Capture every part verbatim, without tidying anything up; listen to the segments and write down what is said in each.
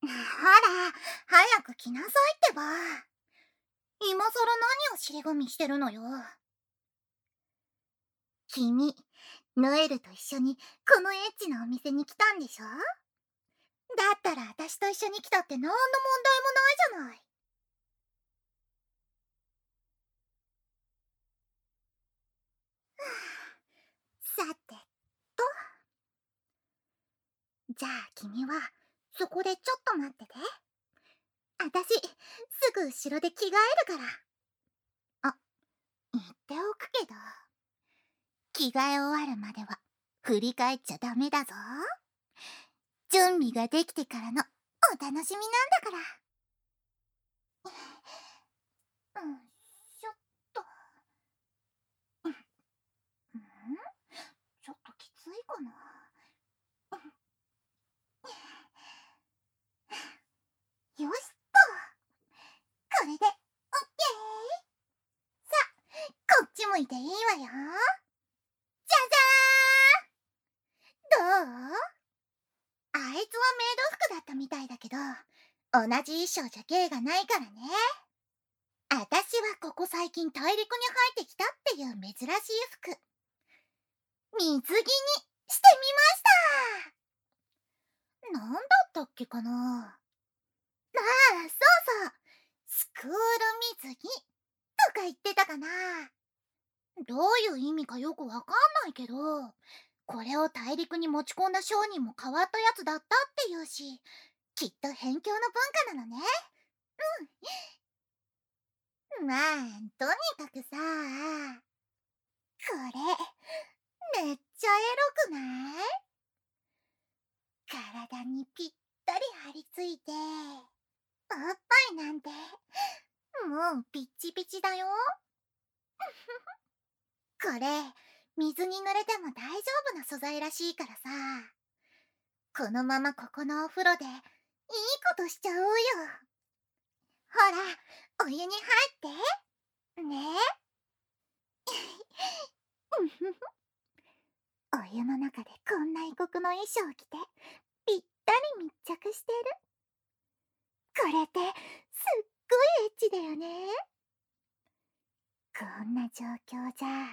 ほら、早く来なさいってば。今さら何を尻込みしてるのよ。君、ノエルと一緒にこのエッチなお店に来たんでしょ？だったら私と一緒に来たって何の問題もないじゃない。さてと。じゃあ君はそこでちょっと待ってて。私、すぐ後ろで着替えるから。あ、言っておくけど、着替え終わるまでは振り返っちゃダメだぞ。準備ができてからのお楽しみなんだから。うん、ちょっと。うん、ちょっときついかな。よしっと。これでオッケー。さあ、こっち向いていいわよ。じゃじゃーん。どう？あいつはメイド服だったみたいだけど、同じ衣装じゃ芸がないからね。あたしはここ最近大陸に入ってきたっていう珍しい服、水着にしてみました。なんだったっけかな。ああ、そうそう。スクール水着とか言ってたかな。どういう意味かよくわかんないけど、これを大陸に持ち込んだ商人も変わったやつだったっていうし、きっと辺境の文化なのね。うん。まあ、とにかくさ、これ、めっちゃエロくない？体にぴったり張り付いて、おっぱいなんて、もうピッチピチだよ。これ、水に濡れても大丈夫な素材らしいからさ、このままここのお風呂で、いいことしちゃおうよ。ほら、お湯に入って。ね。お湯の中でこんな異国の衣装を着て、ぴったり密着してる。これって、すっごいエッチだよね。こんな状況じゃ、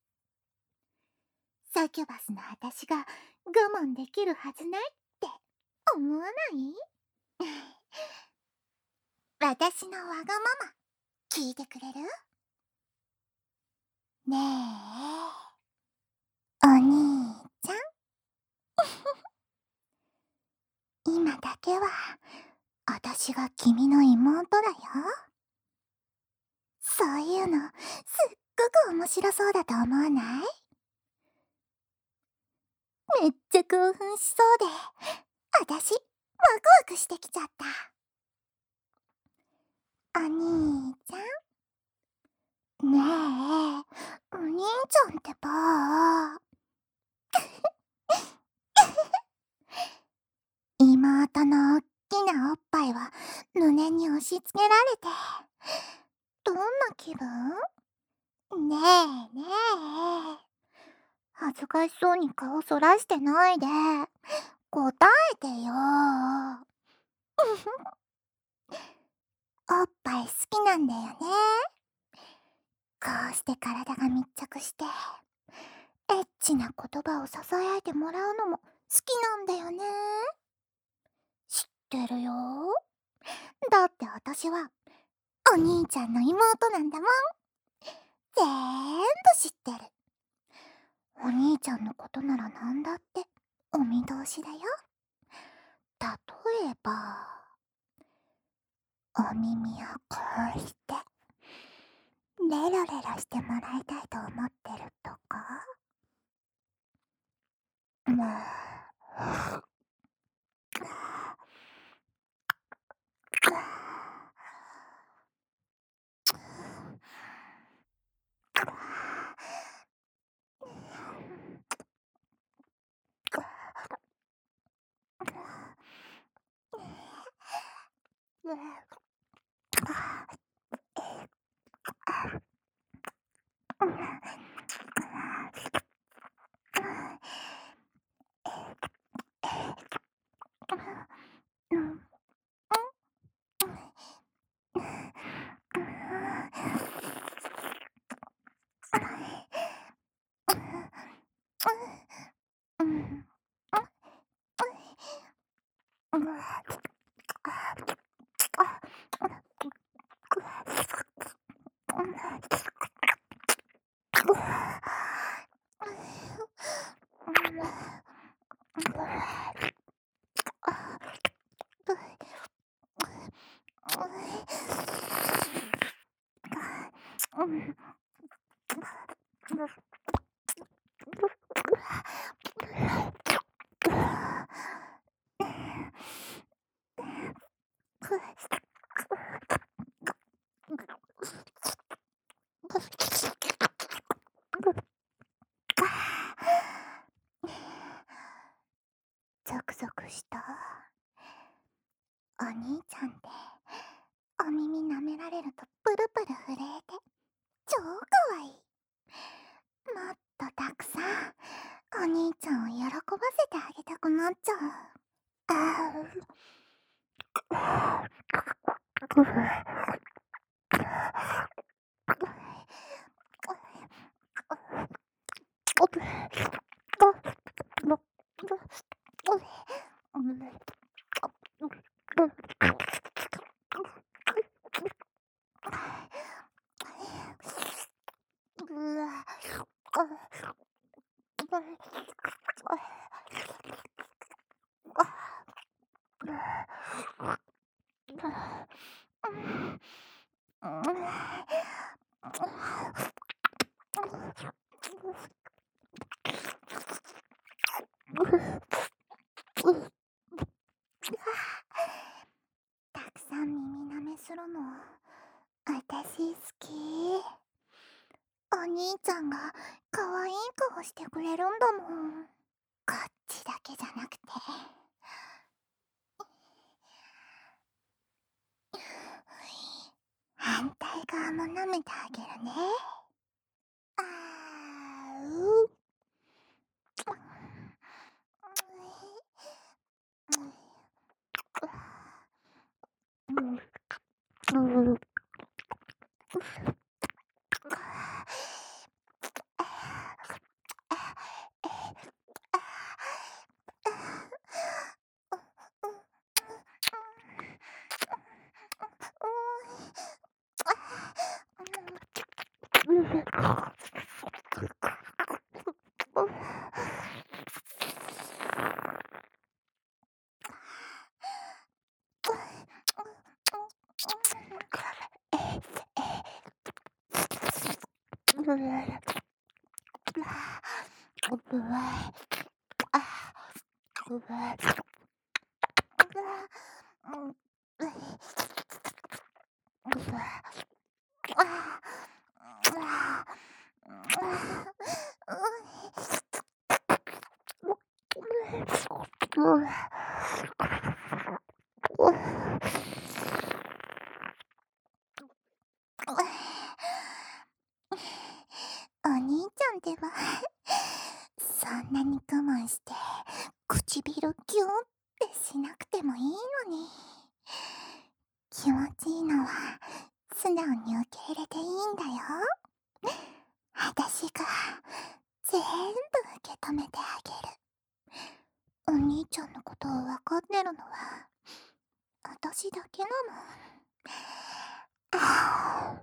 サキュバスの私が我慢できるはずないって思わない？私のわがまま、聞いてくれる？ねえ、お兄ちゃん。今だけは、私が君の妹だよ。そういうの、すっごく面白そうだと思わない？めっちゃ興奮しそうで、私、ワクワクしてきちゃった。お兄ちゃん？ねえ、お兄ちゃんってば。妹のおっきなおっぱいは胸に押し付けられて、どんな気分？ねえねえ。恥ずかしそうに顔そらしてないで、答えてよ。おっぱい好きなんだよね。こうして体が密着して、エッチな言葉をささやいてもらうのも好きなんだよね。知ってるよ。だって私はお兄ちゃんの妹なんだもん。ぜーんぶ知ってる。お兄ちゃんのことならなんだってお見通しだよ。例えば、お耳をこうして、レロレロしてもらいたいと思ってるとか。もう、 ゾクゾクした。お兄ちゃんってお耳舐められるとプルプル震えて超かわいい。もっとたくさんお兄ちゃんを喜ばせてあげたくなっちゃう。あたくさん耳舐めするのあたし好き。お兄ちゃんが可愛い顔してくれるんだもん。こっちだけじゃなくて反対側も舐めてあげるね。あーうお兄ちゃんではそんなに我慢して唇キュンってしなくてもいいのに。気持ちいいのは素直に受け入れていいんだよ。あたしが全部受け止めてあげる。お兄ちゃんのことを分かってるのはあたしだけなの。あ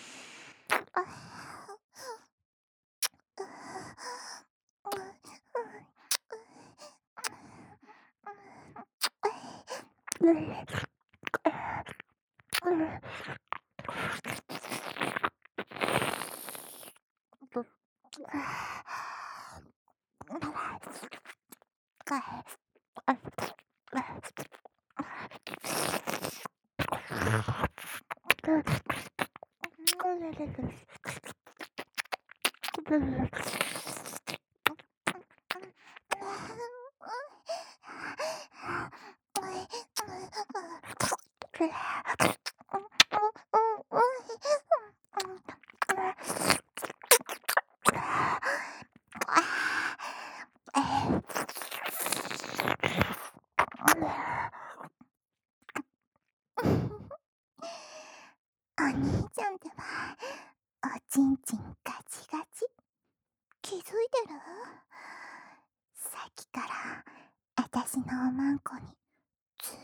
お兄ちゃんってばおちんちんガチガチ。気づいてる？さっきからあたしのおまんこにず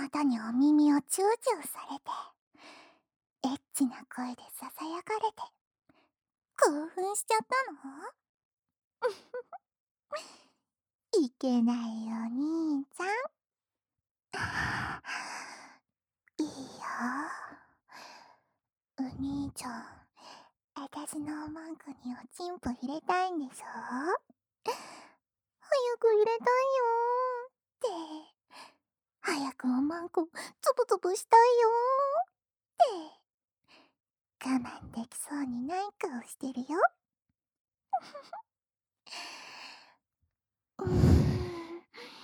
妹にお耳をチューチューされて、エッチな声でささやかれて、興奮しちゃったの？いけないよ兄ちゃん。いいよ。お兄ちゃん、あたしのおまんこにおちんぽ入れたいんでしょ？早く入れたいよーって。早くおまんこつぶつぶしたいよーって。我慢できそうにない顔してるよ。うーん。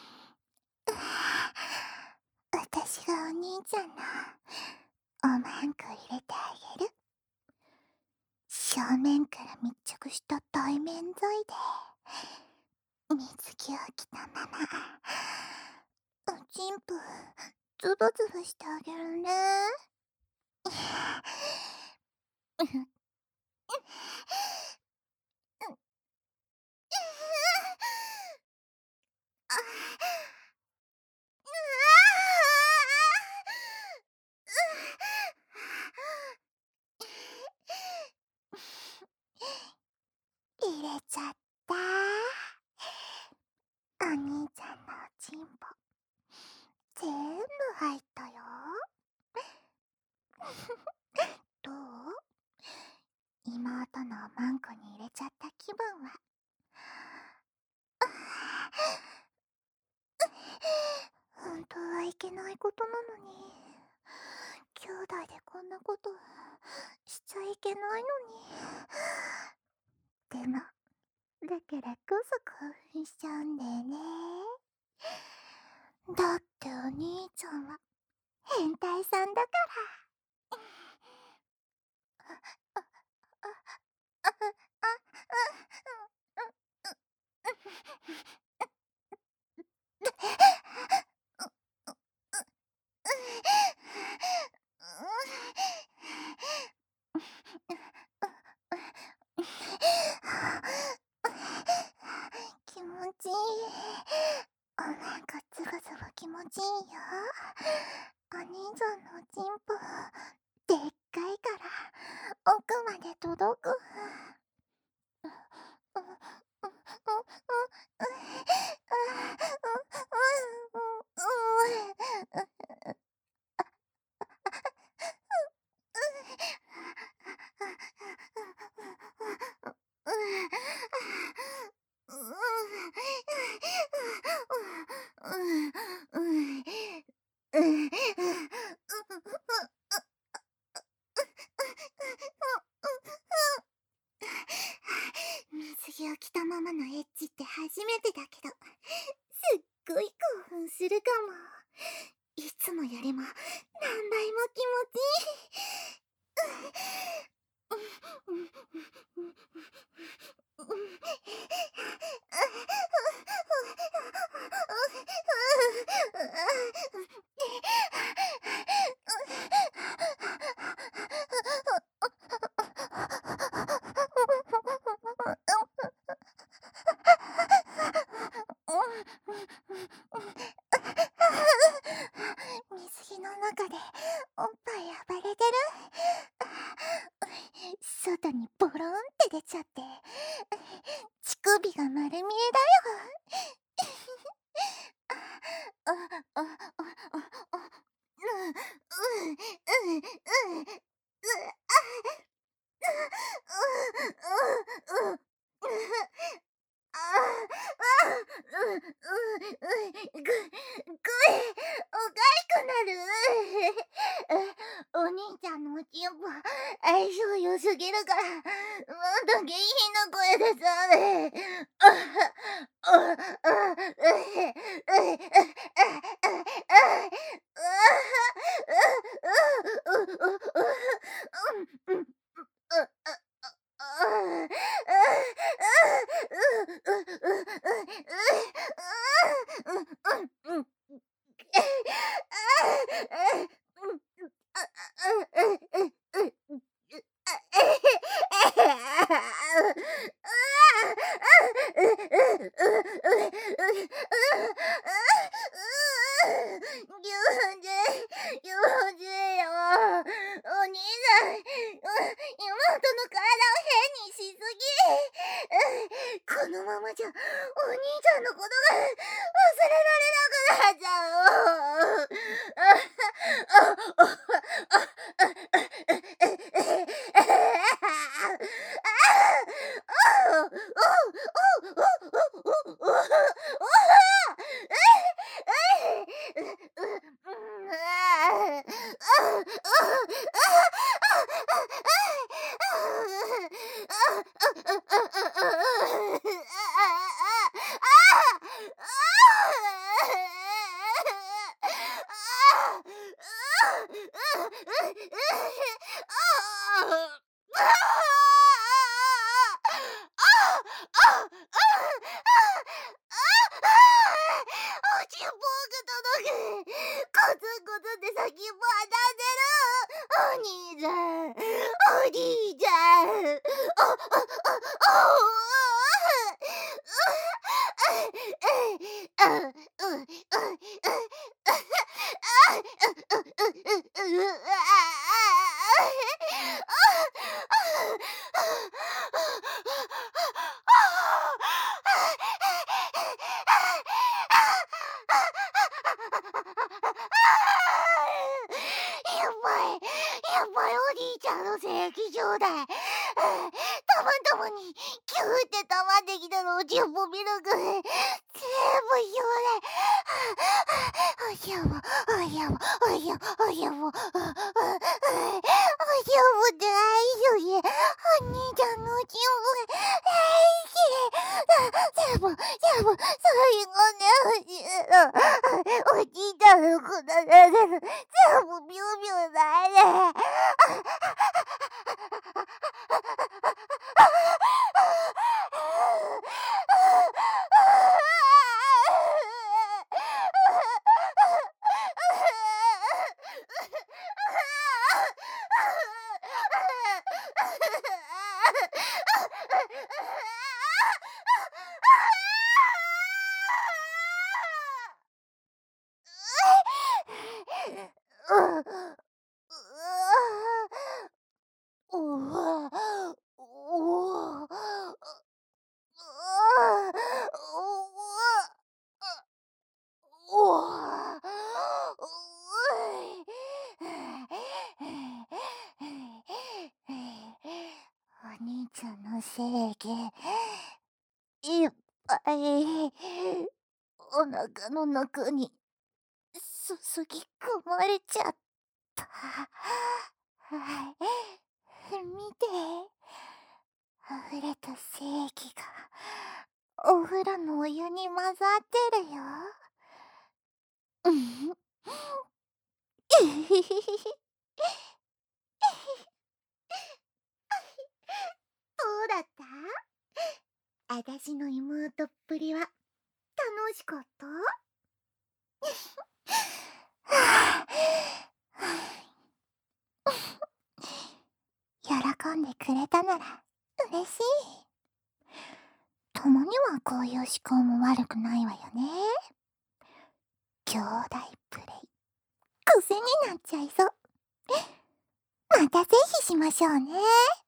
私がお兄ちゃんのおまんこ入れてあげる。正面から密着した対面沿いで水着を着たままおちんぽズブズブしてあげるね。入れちゃった。お兄ちゃんのおちんぽぜんぶ入ったよ。どう？妹のおまんこに入れちゃった気分は。本当はいけないことなのに、兄弟でこんなことしちゃいけないのに。でもだからこそ興奮しちゃうんだよね。だってお兄ちゃんは変態さんだから。気持ちいい。おなんかズブズブ気持ちいいよ。お兄ちゃんのおちんぽでっかいから奥まで届く。水着を着たままのエッチって初めてだけど、すっごい興奮するかも。いつもよりも何倍も気持ちいい。水着の中でおっぱい暴れてる。外にボロンって出ちゃって乳首が丸見えだよ。あああああうんうんうんうんうあうんうんうんああうんうんうんぐぐえおかしくなる。お兄ちゃんのおちんぽ相性良すぎるからもっと下品な声でさね。ああああうえうえあああううううううんうんあああ牛じのことが忘れられなくなっちゃう。おちんぽが届く。コツンコツンって先っぽ当たってる。お兄ちゃん、お兄ちゃん。お、お、お、やばい、やばい、お兄ちゃんの正気状態。たまたまにキューって溜まってきたのをちんぽミルク全部言わない。おやぼ、おやぼ、おやぼ、おやぼ、おやぼって愛より、お兄ちゃんのちんぽが大好き。でも、でも、最後ね、お兄ちゃんのことだけ全部ビュービューだね。お兄ちゃんの正義いっぱいお腹の中に注ぎ込まれちゃった。はい、見て、溢れた正義がお風呂のお湯に混ざってるよ。うん。どうだった？あたしの妹っぷりは楽しかった？喜んでくれたなら嬉しい。たまにはこういう思考も悪くないわよね。兄弟プレイ、癖になっちゃいそう。またぜひしましょうね。